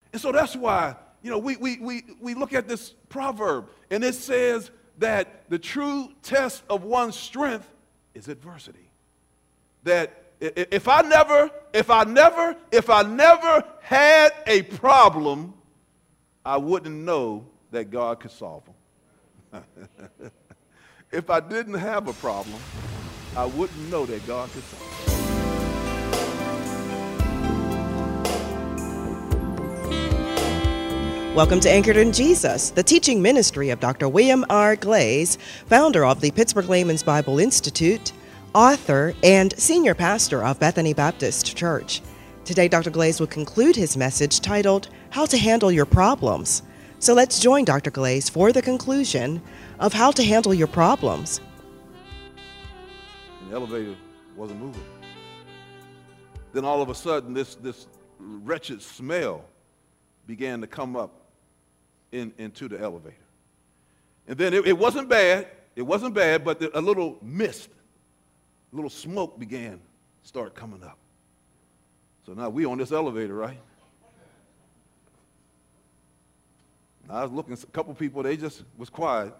And so that's why, we look at this proverb, and it says that the true test of one's strength is adversity. That if I never had a problem, I wouldn't know that God could solve them. If I didn't have a problem, I wouldn't know that God could solve them. Welcome to Anchored in Jesus, the teaching ministry of Dr. William R. Glaze, founder of the Pittsburgh Layman's Bible Institute, author, and senior pastor of Bethany Baptist Church. Today, Dr. Glaze will conclude his message titled, How to Handle Your Problems. So let's join Dr. Glaze for the conclusion of How to Handle Your Problems. The elevator wasn't moving. Then all of a sudden, this wretched smell began to come up into the elevator. And then it wasn't bad, but a little mist, a little smoke began to start coming up. So now we on this elevator, right? I was looking at a couple people, they just was quiet.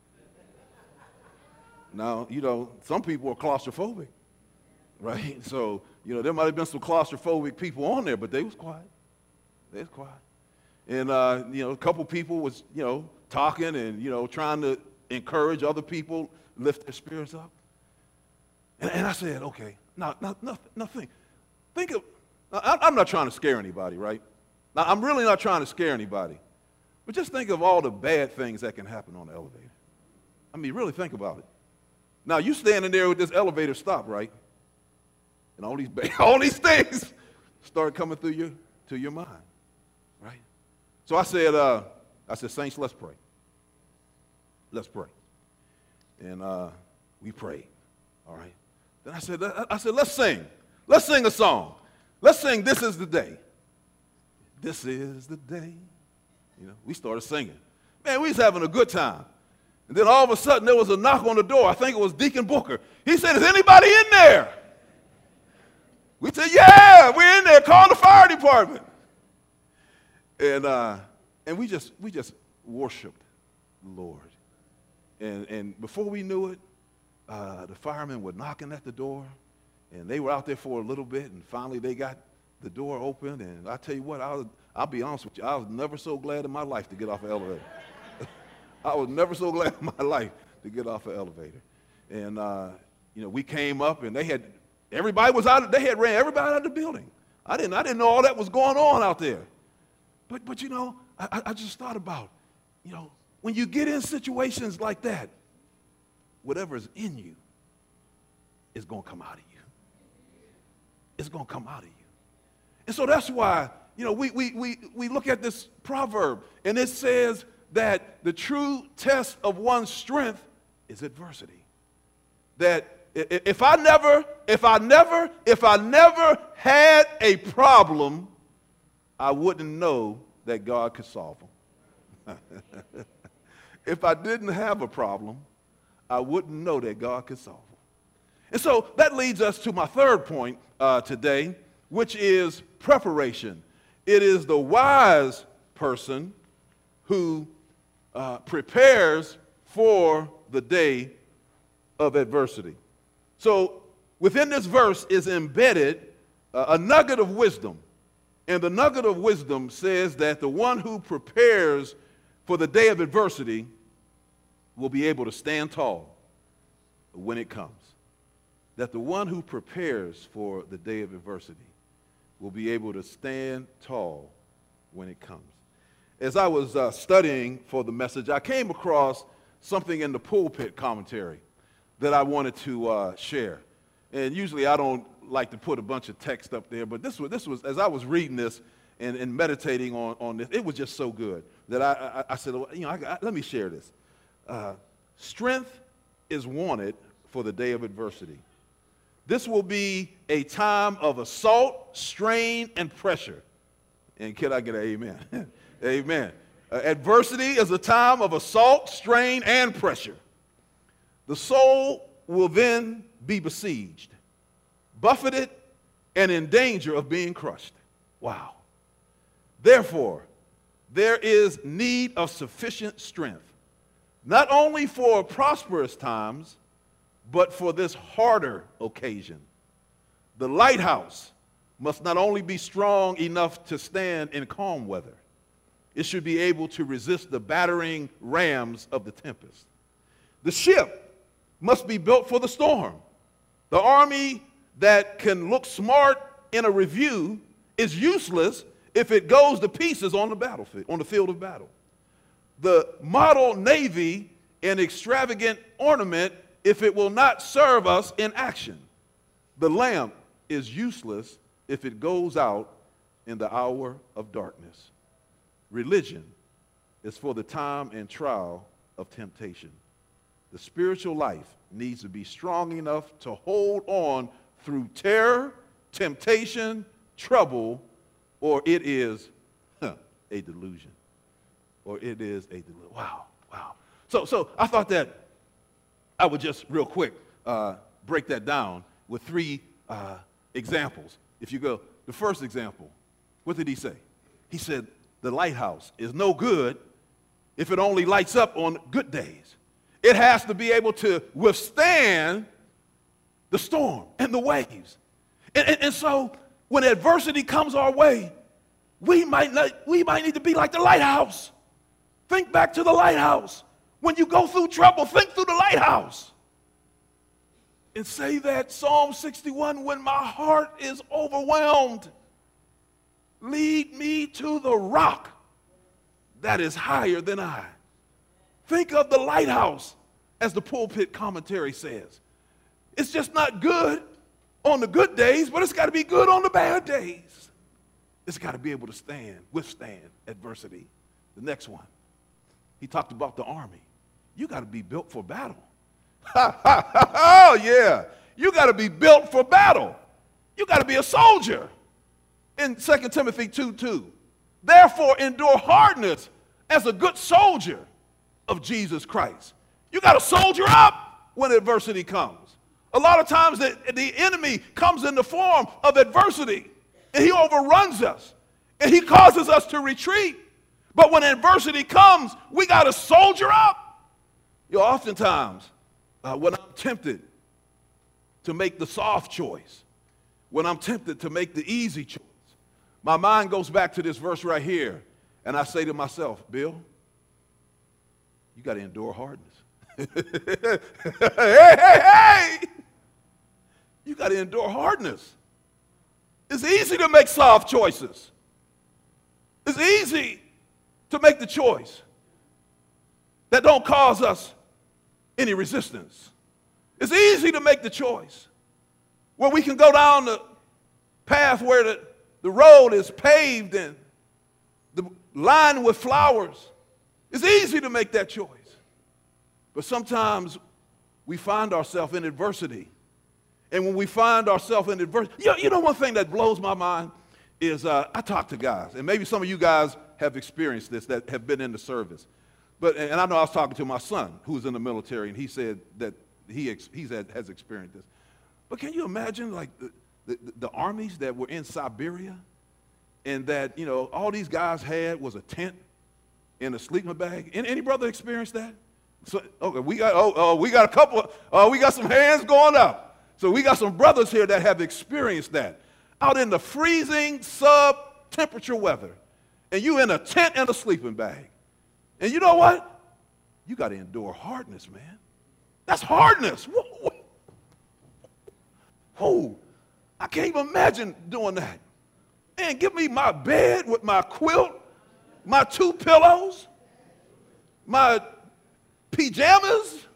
Now, some people are claustrophobic, right? So, there might have been some claustrophobic people on there, but they was quiet. They was quiet. And, a couple people was, talking and, trying to encourage other people, lift their spirits up. And I said, okay, nothing. Think of, I'm not trying to scare anybody, right? Now, I'm really not trying to scare anybody. But just think of all the bad things that can happen on the elevator. I mean, really think about it. Now, you standing there with this elevator stop, right? And all these things start coming through your mind, right? So I said, Saints, let's pray. Let's pray. And we prayed, all right? Then I said, let's sing. Let's sing a song. Let's sing This Is the Day. This is the day. We started singing. Man, we was having a good time. And then all of a sudden, there was a knock on the door. I think it was Deacon Booker. He said, is anybody in there? We said, yeah, we're in there. Call the fire department. And we just worshiped the Lord. And before we knew it, the firemen were knocking at the door, and they were out there for a little bit, and finally they got the door open. And I tell you what, I'll be honest with you, I was never so glad in my life to get off an elevator. I was never so glad in my life to get off an elevator. And we came up, and everybody was out. They had ran everybody out of the building. I didn't know all that was going on out there. But I just thought about, when you get in situations like that, whatever's in you is going to come out of you. It's going to come out of you. And so that's why, we look at this proverb, and it says that the true test of one's strength is adversity. That if I never had a problem, I wouldn't know that God could solve them. If I didn't have a problem, I wouldn't know that God could solve them. And so that leads us to my third point today, which is preparation. It is the wise person who prepares for the day of adversity. So within this verse is embedded a nugget of wisdom. And the nugget of wisdom says that the one who prepares for the day of adversity will be able to stand tall when it comes. That the one who prepares for the day of adversity will be able to stand tall when it comes. As I was studying for the message, I came across something in the pulpit commentary that I wanted to share. And usually I don't like to put a bunch of text up there, but this was as I was reading this and meditating on this, it was just so good that I said, let me share this. Strength is wanted for the day of adversity. This will be a time of assault, strain, and pressure. And can I get an amen? Amen. Adversity is a time of assault, strain, and pressure. The soul will then be besieged, buffeted, and in danger of being crushed. Wow. Therefore, there is need of sufficient strength, not only for prosperous times, but for this harder occasion. The lighthouse must not only be strong enough to stand in calm weather, it should be able to resist the battering rams of the tempest. The ship must be built for the storm. The army that can look smart in a review is useless if it goes to pieces on the battlefield, on the field of battle. The model navy an extravagant ornament if it will not serve us in action. The lamp is useless if it goes out in the hour of darkness. Religion is for the time and trial of temptation. The spiritual life needs to be strong enough to hold on through terror, temptation, trouble, or it is a delusion. Or it is a delusion. Wow. So I thought that I would just real quick break that down with three examples. If you go, the first example, what did he say? He said the lighthouse is no good if it only lights up on good days. It has to be able to withstand the storm and the waves. And so when adversity comes our way, we might need to be like the lighthouse. Think back to the lighthouse. When you go through trouble, think through the lighthouse. And say that Psalm 61, when my heart is overwhelmed, lead me to the rock that is higher than I. Think of the lighthouse, as the pulpit commentary says. It's just not good on the good days, but it's got to be good on the bad days. It's got to be able to withstand adversity. The next one, he talked about the army. You got to be built for battle. Oh, yeah. You got to be built for battle. You got to be a soldier. In 2 Timothy 2:2, therefore endure hardness as a good soldier of Jesus Christ. You got to soldier up when adversity comes. A lot of times the enemy comes in the form of adversity, and he overruns us, and he causes us to retreat. But when adversity comes, we got to soldier up. Oftentimes, when I'm tempted to make the soft choice, when I'm tempted to make the easy choice, my mind goes back to this verse right here, and I say to myself, Bill, you got to endure hardness. hey! You got to endure hardness. It's easy to make soft choices. It's easy to make the choice that don't cause us any resistance. It's easy to make the choice where we can go down the path where the road is paved and lined with flowers. It's easy to make that choice. But sometimes we find ourselves in adversity. And when we find ourselves in adversity, you know one thing that blows my mind is I talk to guys, and maybe some of you guys have experienced this that have been in the service. And I know I was talking to my son who's in the military, and he said that has experienced this. But can you imagine like the armies that were in Siberia, and that all these guys had was a tent and a sleeping bag? Any brother experienced that? So okay, we got a couple. We got some hands going up. So we got some brothers here that have experienced that out in the freezing sub-temperature weather, and you in a tent and a sleeping bag. And you know what? You got to endure hardness, man. That's hardness. Whoa. I can't even imagine doing that. Man, give me my bed with my quilt, my 2 pillows, my pajamas.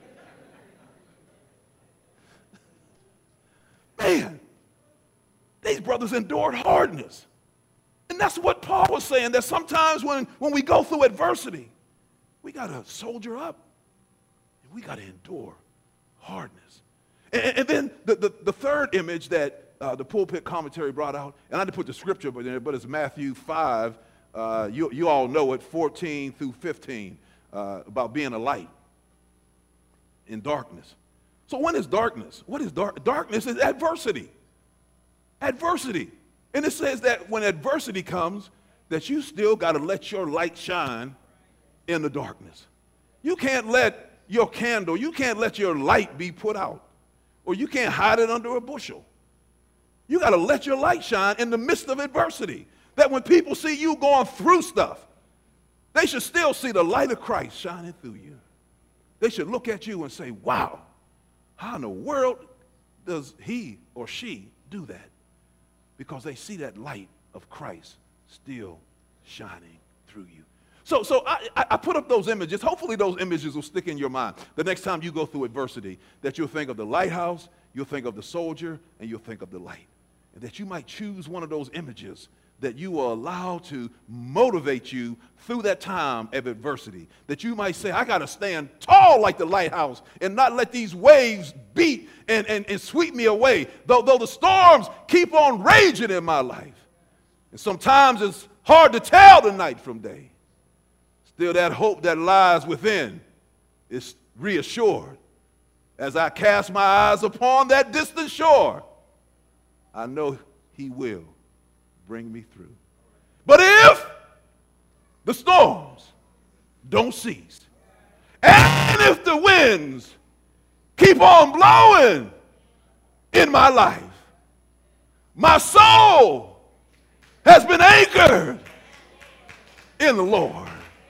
Man, these brothers endured hardness. And that's what Paul was saying, that sometimes when we go through adversity, we got to soldier up, and we got to endure hardness. And then the third image that the pulpit commentary brought out, and I didn't put the scripture in there, but it's Matthew 5, you all know it, 14 through 15, about being a light in darkness. So when is darkness? What is darkness? Is adversity. Adversity. And it says that when adversity comes, that you still got to let your light shine in the darkness. You can't let your candle, you can't let your light be put out, or you can't hide it under a bushel. You got to let your light shine in the midst of adversity, that when people see you going through stuff, they should still see the light of Christ shining through you. They should look at you and say, wow, how in the world does he or she do that? Because they see that light of Christ still shining through you. So I put up those images. Hopefully those images will stick in your mind. The next time you go through adversity, that you'll think of the lighthouse, you'll think of the soldier, and you'll think of the light. And that you might choose one of those images that you will allow to motivate you through that time of adversity. That you might say, I got to stand tall like the lighthouse and not let these waves beat and sweep me away, though the storms keep on raging in my life. And sometimes it's hard to tell the night from day. Still, that hope that lies within is reassured. As I cast my eyes upon that distant shore, I know he will bring me through. But if the storms don't cease, and if the winds keep on blowing in my life, my soul has been anchored in the Lord.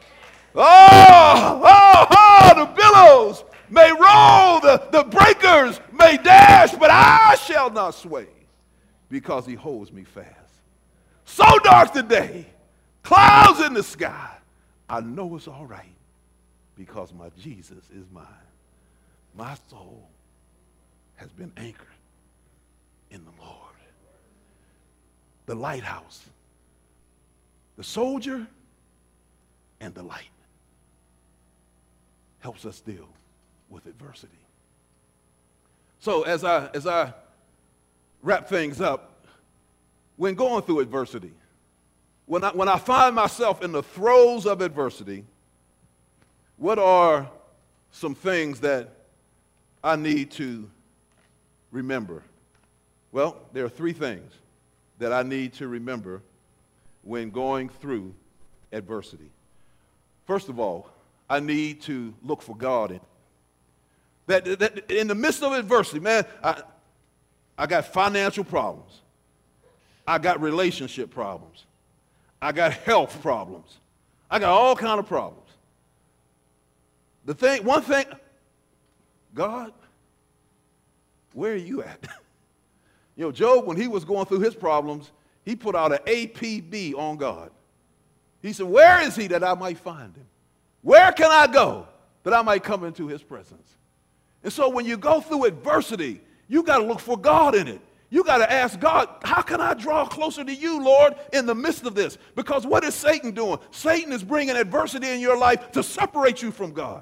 The billows may roll, the breakers may dash, but I shall not sway, because he holds me fast. So dark the day, clouds in the sky, I know it's all right, because my Jesus is mine. My soul has been anchored in the Lord. The lighthouse, the soldier, and the light helps us deal with adversity. So as I wrap things up, when going through adversity, when I find myself in the throes of adversity, what are some things that I need to remember? Well, there are three things that I need to remember when going through adversity. First of all, I need to look for God in it. That in the midst of adversity, man, I got financial problems. I got relationship problems. I got health problems. I got all kind of problems. One thing, God, where are you at? You know, Job, when he was going through his problems, he put out an APB on God. He said, where is he that I might find him? Where can I go that I might come into his presence? And so when you go through adversity, you got to look for God in it. You got to ask God, how can I draw closer to you, Lord, in the midst of this? Because what is Satan doing? Satan is bringing adversity in your life to separate you from God.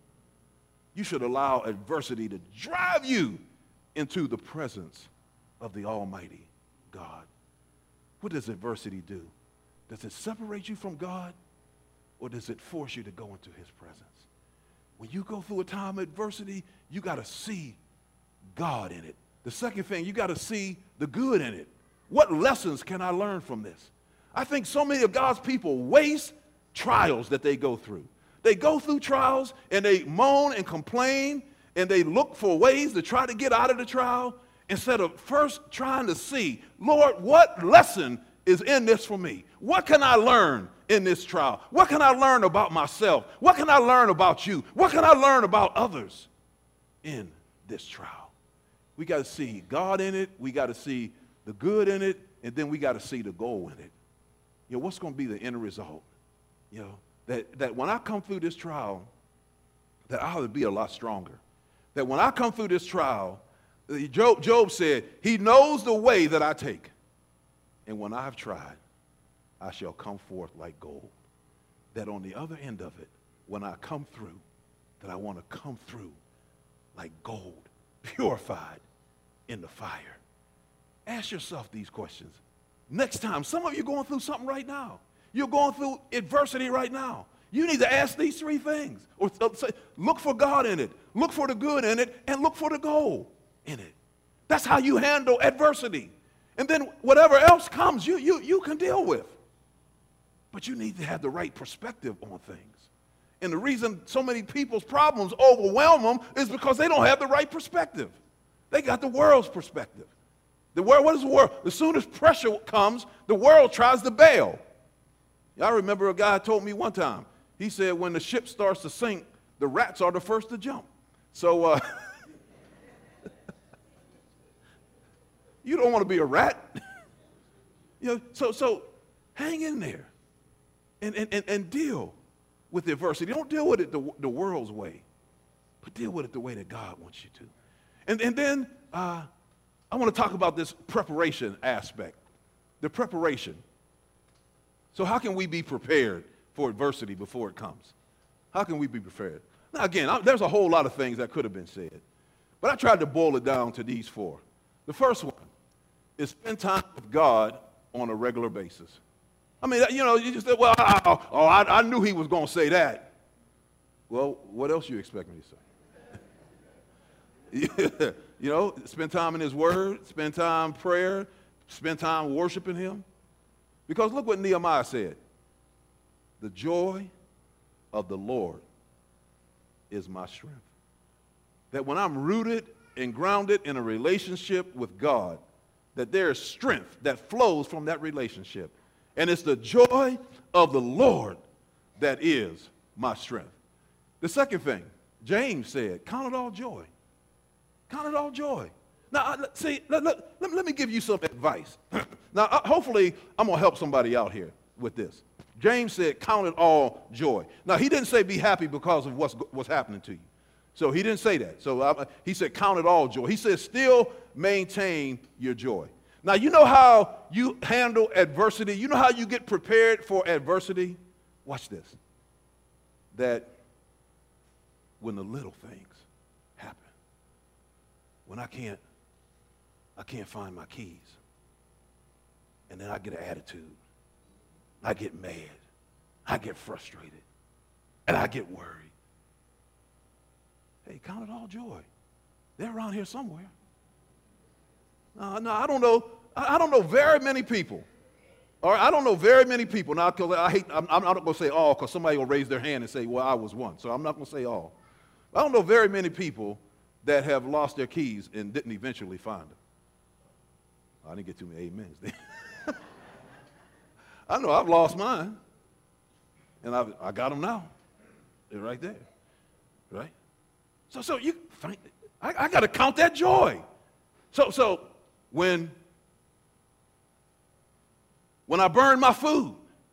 You should allow adversity to drive you into the presence of the Almighty God. What does adversity do? Does it separate you from God, or does it force you to go into his presence? When you go through a time of adversity, you got to see God in it. The second thing, you got to see the good in it. What lessons can I learn from this? I think so many of God's people waste trials that they go through. They go through trials and they moan and complain and they look for ways to try to get out of the trial instead of first trying to see, Lord, what lesson is in this for me? What can I learn in this trial? What can I learn about myself? What can I learn about you? What can I learn about others in this trial? We got to see God in it. We got to see the good in it. And then we got to see the goal in it. You know, what's going to be the end result? You know, that when I come through this trial, that I'll be a lot stronger. That when I come through this trial, Job said, he knows the way that I take. And when I've tried, I shall come forth like gold. That on the other end of it, when I come through, that I want to come through like gold, purified in the fire. Ask yourself these questions. Next time, some of you are going through something right now. You're going through adversity right now. You need to ask these three things. Or say, look for God in it, look for the good in it, and look for the goal in it. That's how you handle adversity. And then whatever else comes, you can deal with. But you need to have the right perspective on things. And the reason so many people's problems overwhelm them is because they don't have the right perspective. They got the world's perspective. The world, what is the world? As soon as pressure comes, the world tries to bail. I remember a guy told me one time, he said when the ship starts to sink, the rats are the first to jump. So you don't want to be a rat. So hang in there and deal with the adversity. Don't deal with it the world's way, but deal with it the way that God wants you to. And then I want to talk about this preparation aspect, the preparation. So how can we be prepared for adversity before it comes? How can we be prepared? Now, again, there's a whole lot of things that could have been said, but I tried to boil it down to these four. The first one is spend time with God on a regular basis. I mean, you just say, well, I knew he was going to say that. Well, what else you expect me to say? Spend time in his word, spend time in prayer, spend time worshiping him. Because look what Nehemiah said. The joy of the Lord is my strength. That when I'm rooted and grounded in a relationship with God, that there is strength that flows from that relationship. And it's the joy of the Lord that is my strength. The second thing, James said, count it all joy. Count it all joy. Now, see, let me give you some advice. Now, hopefully, I'm going to help somebody out here with this. James said, count it all joy. Now, he didn't say be happy because of what's happening to you. So he didn't say that. So he said, count it all joy. He said, still maintain your joy. Now, you know how you handle adversity? You know how you get prepared for adversity? Watch this. That when the little things happen, when I can't find my keys, and then I get an attitude, I get mad, I get frustrated, and I get worried. Hey, count it all joy. They're around here somewhere. No, I don't know. I don't know very many people. All right, I don't know very many people. Now, because I'm not going to say all, because somebody will raise their hand and say, well, I was one. So I'm not going to say all. I don't know very many people that have lost their keys and didn't eventually find them. I didn't get too many amens there. I know I've lost mine, and I got them now. They're right there, right? So I got to count that joy. So when I burn my food,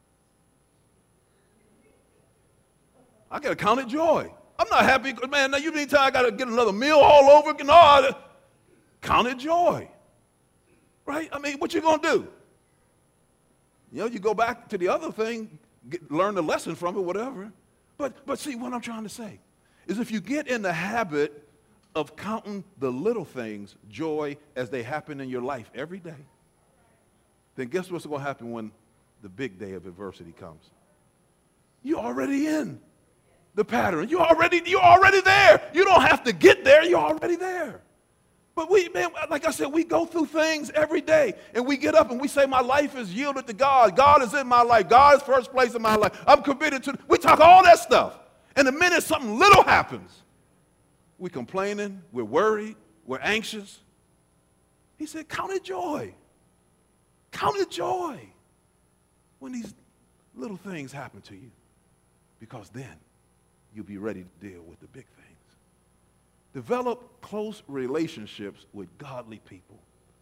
I got to count it joy. I'm not happy, man. Now you mean I got to get another meal all over again? No, count it joy, right? I mean, what you gonna do? You go back to the other thing, learn the lesson from it, whatever. But see, what I'm trying to say is if you get in the habit of counting the little things joy as they happen in your life every day, then guess what's going to happen when the big day of adversity comes? You're already in the pattern. You're already there. You don't have to get there. You're already there. But like I said, we go through things every day, and we get up and we say, my life is yielded to God. God is in my life. God is first place in my life. I'm committed to. We talk all that stuff. And the minute something little happens, we're complaining, we're worried, we're anxious. He said, count it joy. Count it joy when these little things happen to you, because then you'll be ready to deal with the big things. Develop close relationships with godly people.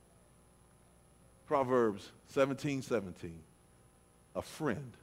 Proverbs 17:17. A friend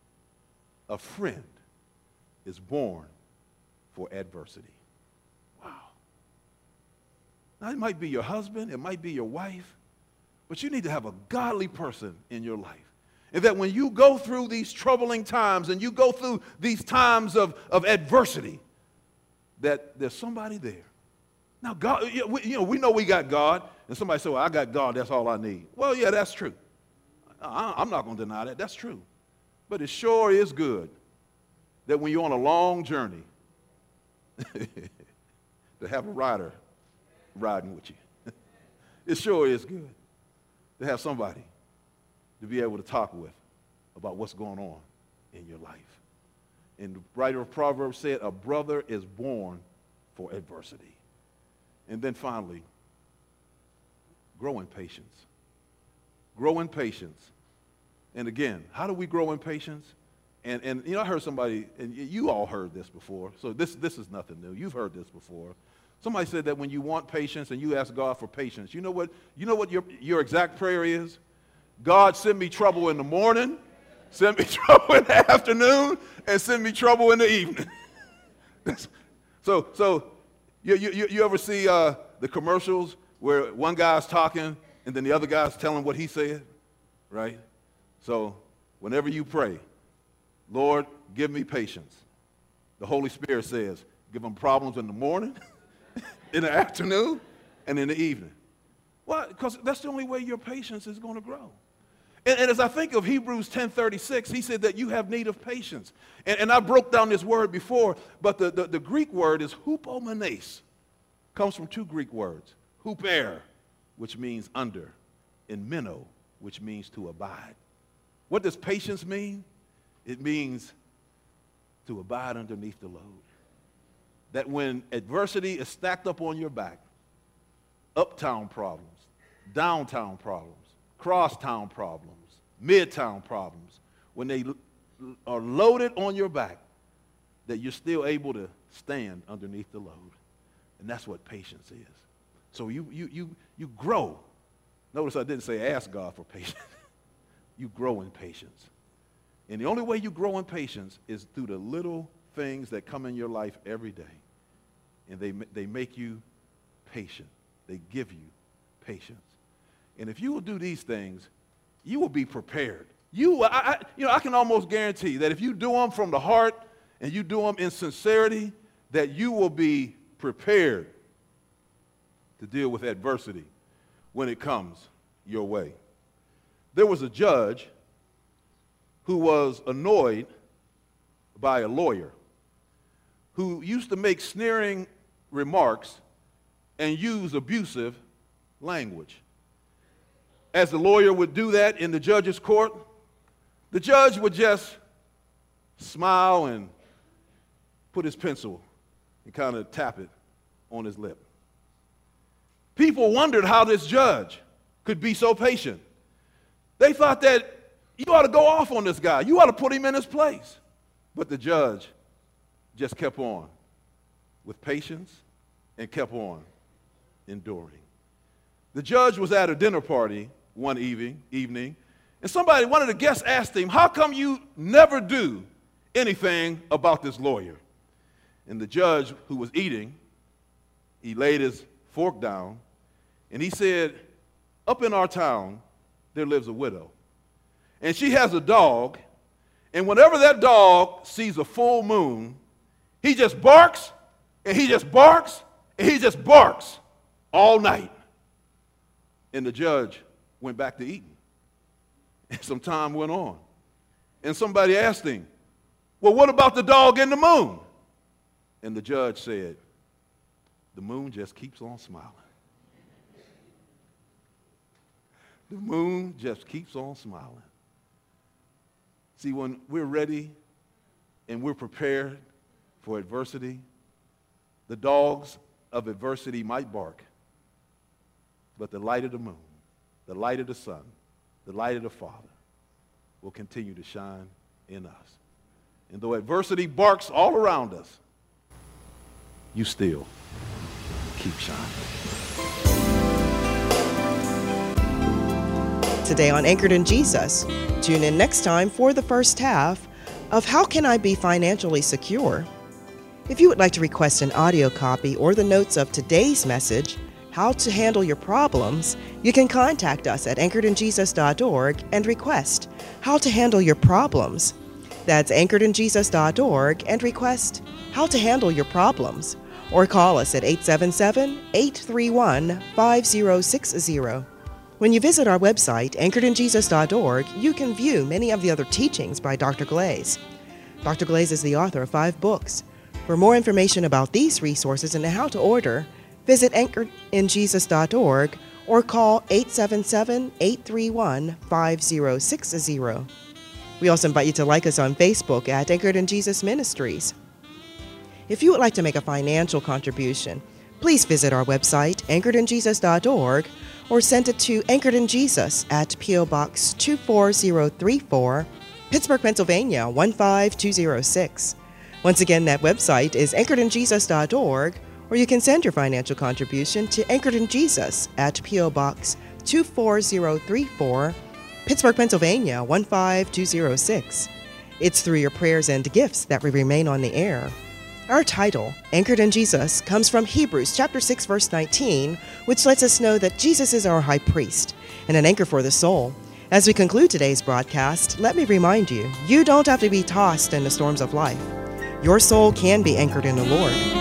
is born for adversity. Wow. Now, it might be your husband, it might be your wife, but you need to have a godly person in your life. And that when you go through these troubling times and you go through these times of adversity, that there's somebody there. Now, God, we know we got God, and somebody say, well, I got God, that's all I need. Well, yeah, that's true. I'm not going to deny that. That's true. But it sure is good that when you're on a long journey, to have a rider riding with you. It sure is good to have somebody to be able to talk with about what's going on in your life. And the writer of Proverbs said, a brother is born for adversity. And then finally, grow in patience. Grow in patience. And again, how do we grow in patience? And you know, I heard somebody, and you all heard this before, so this is nothing new. You've heard this before. Somebody said that when you want patience and you ask God for patience, you know what your exact prayer is? God, send me trouble in the morning, send me trouble in the afternoon, and send me trouble in the evening. So you ever see the commercials where one guy's talking and then the other guy's telling what he said, right? So whenever you pray, Lord, give me patience, the Holy Spirit says, give them problems in the morning, in the afternoon, and in the evening. Why? Because that's the only way your patience is going to grow. And as I think of Hebrews 10:36, he said that you have need of patience. And I broke down this word before, but the Greek word is hupomenes. Comes from two Greek words, huper, which means under, and meno, which means to abide. What does patience mean? It means to abide underneath the load. That when adversity is stacked up on your back, uptown problems, downtown problems, crosstown problems, midtown problems, when they are loaded on your back, that you're still able to stand underneath the load. And that's what patience is. So you grow. Notice I didn't say ask God for patience. You grow in patience. And the only way you grow in patience is through the little things that come in your life every day. And they make you patient. They give you patience. And if you will do these things, you will be prepared. I can almost guarantee that if you do them from the heart and you do them in sincerity, that you will be prepared to deal with adversity when it comes your way. There was a judge who was annoyed by a lawyer who used to make sneering remarks and use abusive language. As the lawyer would do that in the judge's court, the judge would just smile and put his pencil and kind of tap it on his lip. People wondered how this judge could be so patient. They thought that you ought to go off on this guy. You ought to put him in his place. But the judge just kept on with patience and kept on enduring. The judge was at a dinner party one evening, and one of the guests asked him, how come you never do anything about this lawyer? And the judge, who was eating, he laid his fork down, and he said, up in our town, there lives a widow. And she has a dog, and whenever that dog sees a full moon, he just barks, and he just barks, and he just barks all night. And the judge went back to eating. And some time went on. And somebody asked him, well, what about the dog and the moon? And the judge said, the moon just keeps on smiling. The moon just keeps on smiling. See, when we're ready and we're prepared for adversity, the dogs of adversity might bark, but the light of the moon, the light of the sun, the light of the Father will continue to shine in us. And though adversity barks all around us, you still keep shining. Today on Anchored in Jesus, tune in next time for the first half of How Can I Be Financially Secure? If you would like to request an audio copy or the notes of today's message, How to Handle Your Problems, you can contact us at anchoredinjesus.org and request How to Handle Your Problems. That's anchoredinjesus.org and request How to Handle Your Problems. Or call us at 877-831-5060. When you visit our website, anchoredinjesus.org, you can view many of the other teachings by Dr. Glaze. Dr. Glaze is the author of 5 books. For more information about these resources and how to order, visit anchoredinjesus.org or call 877-831-5060. We also invite you to like us on Facebook at Anchored in Jesus Ministries. If you would like to make a financial contribution, please visit our website, anchoredinjesus.org, or send it to Anchored in Jesus at P.O. Box 24034, Pittsburgh, Pennsylvania 15206. Once again, that website is anchoredinjesus.org, or you can send your financial contribution to Anchored in Jesus at P.O. Box 24034, Pittsburgh, Pennsylvania 15206. It's through your prayers and gifts that we remain on the air. Our title, Anchored in Jesus, comes from Hebrews chapter 6, verse 19, which lets us know that Jesus is our high priest and an anchor for the soul. As we conclude today's broadcast, let me remind you, you don't have to be tossed in the storms of life. Your soul can be anchored in the Lord.